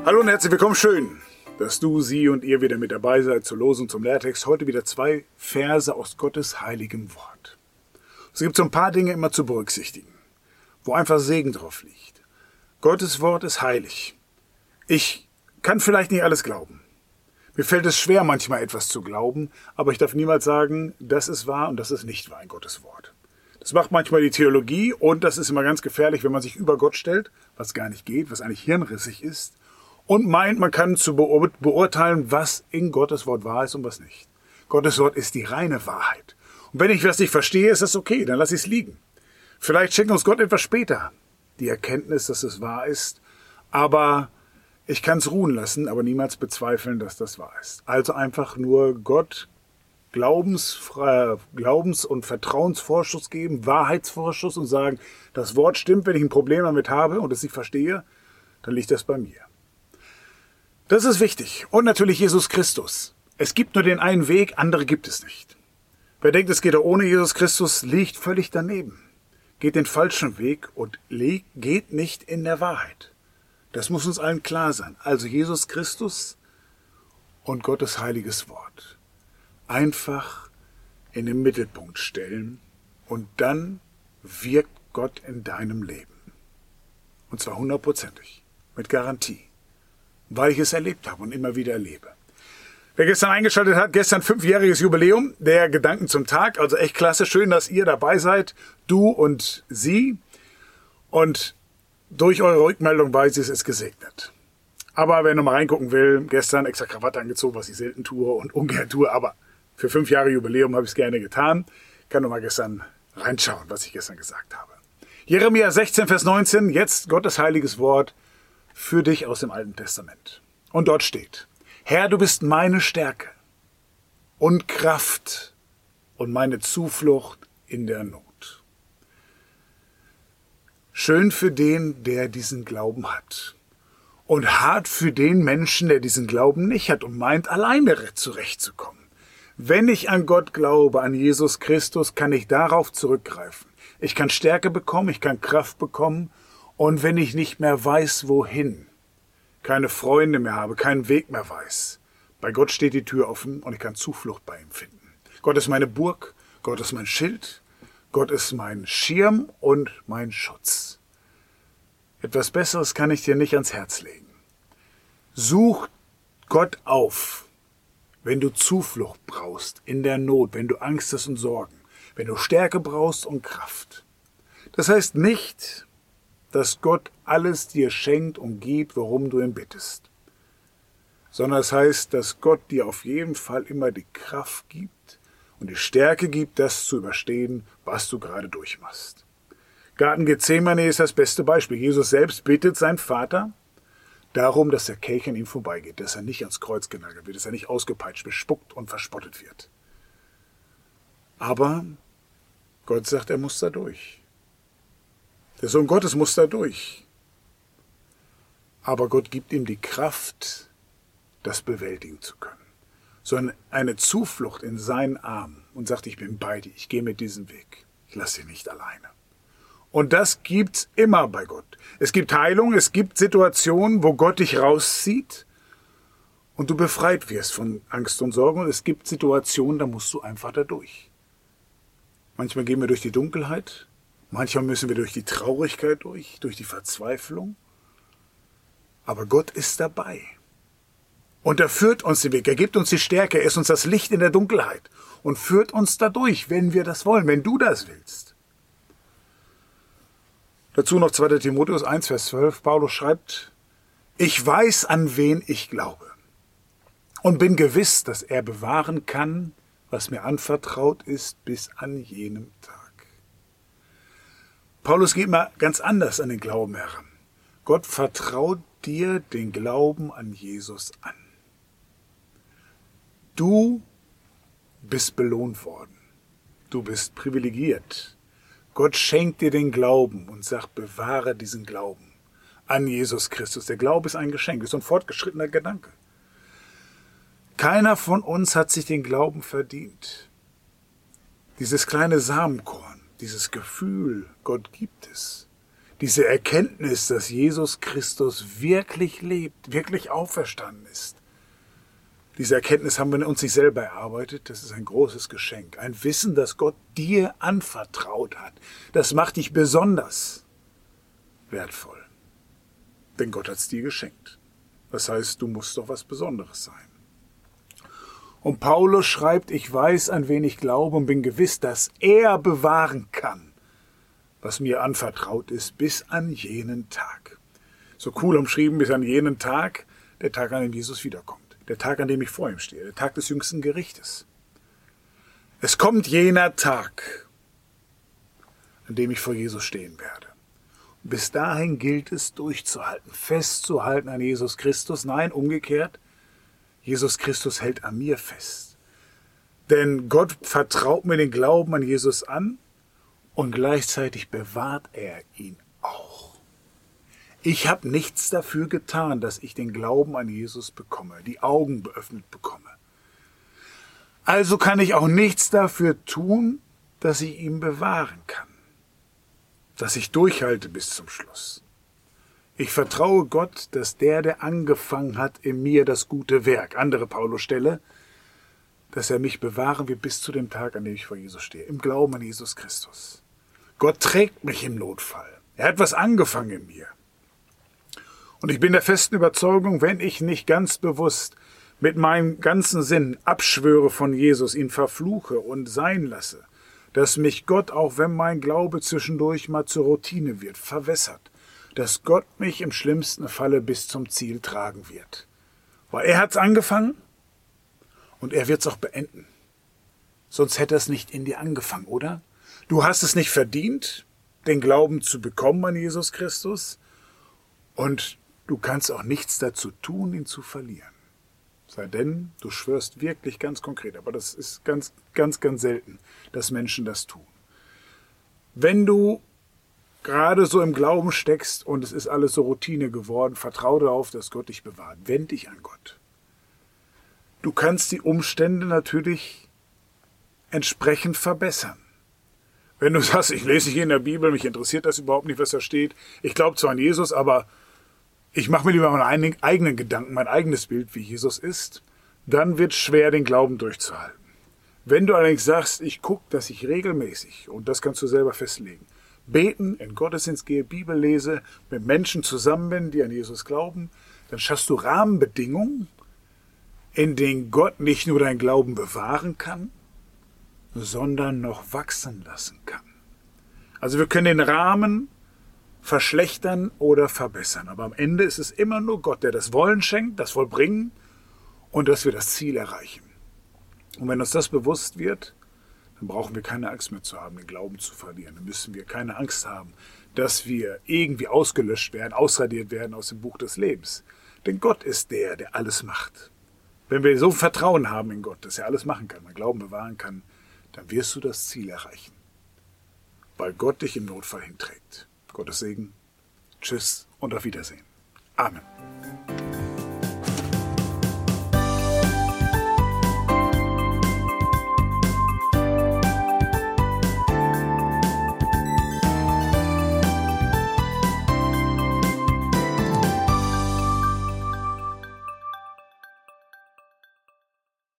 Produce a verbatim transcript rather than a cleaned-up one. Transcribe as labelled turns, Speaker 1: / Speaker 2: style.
Speaker 1: Hallo und herzlich willkommen. Schön, dass du, sie und ihr wieder mit dabei seid zur Losung zum Lehrtext. Heute wieder zwei Verse aus Gottes heiligem Wort. Es gibt so ein paar Dinge immer zu berücksichtigen, wo einfach Segen drauf liegt. Gottes Wort ist heilig. Ich kann vielleicht nicht alles glauben. Mir fällt es schwer, manchmal etwas zu glauben, aber ich darf niemals sagen, das ist wahr und das ist nicht wahr in Gottes Wort. Das macht manchmal die Theologie und das ist immer ganz gefährlich, wenn man sich über Gott stellt, was gar nicht geht, was eigentlich hirnrissig ist, und meint, man kann zu beur- beurteilen, was in Gottes Wort wahr ist und was nicht. Gottes Wort ist die reine Wahrheit. Und wenn ich was nicht verstehe, ist das okay, dann lasse ich es liegen. Vielleicht schenkt uns Gott etwas später die Erkenntnis, dass es wahr ist, aber ich kann es ruhen lassen, aber niemals bezweifeln, dass das wahr ist. Also einfach nur Gott Glaubens, Glaubens- und Vertrauensvorschuss geben, Wahrheitsvorschuss und sagen, das Wort stimmt, wenn ich ein Problem damit habe und es nicht verstehe, dann liegt das bei mir. Das ist wichtig. Und natürlich Jesus Christus. Es gibt nur den einen Weg, andere gibt es nicht. Wer denkt, es geht auch ohne Jesus Christus, liegt völlig daneben. Geht den falschen Weg und geht nicht in der Wahrheit. Das muss uns allen klar sein. Also Jesus Christus und Gottes heiliges Wort. Einfach in den Mittelpunkt stellen und dann wirkt Gott in deinem Leben. Und zwar hundertprozentig, mit Garantie. Weil ich es erlebt habe und immer wieder erlebe. Wer gestern eingeschaltet hat, gestern fünfjähriges Jubiläum der Gedanken zum Tag. Also echt klasse, schön, dass ihr dabei seid, du und sie. Und durch eure Rückmeldung weiß ich, es ist gesegnet. Aber wer noch mal reingucken will, gestern extra Krawatte angezogen, was ich selten tue und ungern tue. Aber für fünf Jahre Jubiläum habe ich es gerne getan. Kann noch mal gestern reinschauen, was ich gestern gesagt habe. Jeremia sechzehn, Vers neunzehn, jetzt Gottes heiliges Wort für dich aus dem Alten Testament. Und dort steht: Herr, du bist meine Stärke und Kraft und meine Zuflucht in der Not. Schön für den, der diesen Glauben hat. Und hart für den Menschen, der diesen Glauben nicht hat und meint, alleine zurechtzukommen. Wenn ich an Gott glaube, an Jesus Christus, kann ich darauf zurückgreifen. Ich kann Stärke bekommen, ich kann Kraft bekommen. Und wenn ich nicht mehr weiß, wohin, keine Freunde mehr habe, keinen Weg mehr weiß, bei Gott steht die Tür offen und ich kann Zuflucht bei ihm finden. Gott ist meine Burg, Gott ist mein Schild, Gott ist mein Schirm und mein Schutz. Etwas Besseres kann ich dir nicht ans Herz legen. Such Gott auf, wenn du Zuflucht brauchst in der Not, wenn du Angst hast und Sorgen, wenn du Stärke brauchst und Kraft. Das heißt nicht, dass Gott alles dir schenkt und gibt, worum du ihn bittest. Sondern es heißt, dass Gott dir auf jeden Fall immer die Kraft gibt und die Stärke gibt, das zu überstehen, was du gerade durchmachst. Garten Gethsemane ist das beste Beispiel. Jesus selbst bittet seinen Vater darum, dass der Kelch an ihm vorbeigeht, dass er nicht ans Kreuz genagelt wird, dass er nicht ausgepeitscht, bespuckt und verspottet wird. Aber Gott sagt, er muss da durch. Der Sohn Gottes muss da durch. Aber Gott gibt ihm die Kraft, das bewältigen zu können. So eine Zuflucht in seinen Armen und sagt, ich bin bei dir, ich gehe mit diesem Weg. Ich lasse dich nicht alleine. Und das gibt's immer bei Gott. Es gibt Heilung, es gibt Situationen, wo Gott dich rauszieht und du befreit wirst von Angst und Sorgen. Und es gibt Situationen, da musst du einfach da durch. Manchmal gehen wir durch die Dunkelheit. Manchmal müssen wir durch die Traurigkeit durch, durch die Verzweiflung. Aber Gott ist dabei. Und er führt uns den Weg. Er gibt uns die Stärke. Er ist uns das Licht in der Dunkelheit. Und führt uns dadurch, wenn wir das wollen, wenn du das willst. Dazu noch zweiter Timotheus eins, Vers zwölf. Paulus schreibt, ich weiß, an wen ich glaube. Und bin gewiss, dass er bewahren kann, was mir anvertraut ist, bis an jenem Tag. Paulus geht mal ganz anders an den Glauben heran. Gott vertraut dir den Glauben an Jesus an. Du bist belohnt worden. Du bist privilegiert. Gott schenkt dir den Glauben und sagt, bewahre diesen Glauben an Jesus Christus. Der Glaube ist ein Geschenk, ist ein fortgeschrittener Gedanke. Keiner von uns hat sich den Glauben verdient. Dieses kleine Samenkorn, dieses Gefühl, Gott gibt es, Diese Erkenntnis, dass Jesus Christus wirklich lebt, wirklich auferstanden ist. Diese Erkenntnis haben wir in uns nicht selber erarbeitet. Das ist ein großes Geschenk. Ein Wissen, das Gott dir anvertraut hat. Das macht dich besonders wertvoll. Denn Gott hat es dir geschenkt. Das heißt, du musst doch was Besonderes sein. Und Paulus schreibt, ich weiß, an wen ich glaube und bin gewiss, dass er bewahren kann, was mir anvertraut ist, bis an jenen Tag. So cool umschrieben, bis an jenen Tag, der Tag, an dem Jesus wiederkommt. Der Tag, an dem ich vor ihm stehe, der Tag des jüngsten Gerichtes. Es kommt jener Tag, an dem ich vor Jesus stehen werde. Und bis dahin gilt es durchzuhalten, festzuhalten an Jesus Christus. Nein, umgekehrt, Jesus Christus hält an mir fest. Denn Gott vertraut mir den Glauben an Jesus an und gleichzeitig bewahrt er ihn auch. Ich habe nichts dafür getan, dass ich den Glauben an Jesus bekomme, die Augen geöffnet bekomme. Also kann ich auch nichts dafür tun, dass ich ihn bewahren kann, dass ich durchhalte bis zum Schluss. Ich vertraue Gott, dass der, der angefangen hat, in mir das gute Werk, andere Paulus-Stelle, dass er mich bewahren wird bis zu dem Tag, an dem ich vor Jesus stehe, im Glauben an Jesus Christus. Gott trägt mich im Notfall. Er hat was angefangen in mir. Und ich bin der festen Überzeugung, wenn ich nicht ganz bewusst mit meinem ganzen Sinn abschwöre von Jesus, ihn verfluche und sein lasse, dass mich Gott, auch wenn mein Glaube zwischendurch mal zur Routine wird, verwässert, dass Gott mich im schlimmsten Falle bis zum Ziel tragen wird. Weil er hat's angefangen und er wird's auch beenden. Sonst hätte er es nicht in dir angefangen, oder? Du hast es nicht verdient, den Glauben zu bekommen an Jesus Christus, und du kannst auch nichts dazu tun, ihn zu verlieren. Sei denn, du schwörst wirklich ganz konkret, aber das ist ganz, ganz, ganz selten, dass Menschen das tun. Wenn du gerade so im Glauben steckst und es ist alles so Routine geworden, vertraue darauf, dass Gott dich bewahrt. Wend dich an Gott. Du kannst die Umstände natürlich entsprechend verbessern. Wenn du sagst, ich lese nicht in der Bibel, mich interessiert das überhaupt nicht, was da steht. Ich glaube zwar an Jesus, aber ich mache mir lieber meine eigenen Gedanken, mein eigenes Bild, wie Jesus ist, dann wird es schwer, den Glauben durchzuhalten. Wenn du allerdings sagst, ich gucke, dass ich regelmäßig, und das kannst du selber festlegen, beten, in Gottesdienst gehe, Bibel lese, mit Menschen zusammen bin, die an Jesus glauben, dann schaffst du Rahmenbedingungen, in denen Gott nicht nur deinen Glauben bewahren kann, sondern noch wachsen lassen kann. Also wir können den Rahmen verschlechtern oder verbessern. Aber am Ende ist es immer nur Gott, der das Wollen schenkt, das Vollbringen und dass wir das Ziel erreichen. Und wenn uns das bewusst wird, dann brauchen wir keine Angst mehr zu haben, den Glauben zu verlieren. Dann müssen wir keine Angst haben, dass wir irgendwie ausgelöscht werden, ausradiert werden aus dem Buch des Lebens. Denn Gott ist der, der alles macht. Wenn wir so Vertrauen haben in Gott, dass er alles machen kann, den Glauben bewahren kann, dann wirst du das Ziel erreichen. Weil Gott dich im Notfall hinträgt. Gottes Segen. Tschüss und auf Wiedersehen. Amen.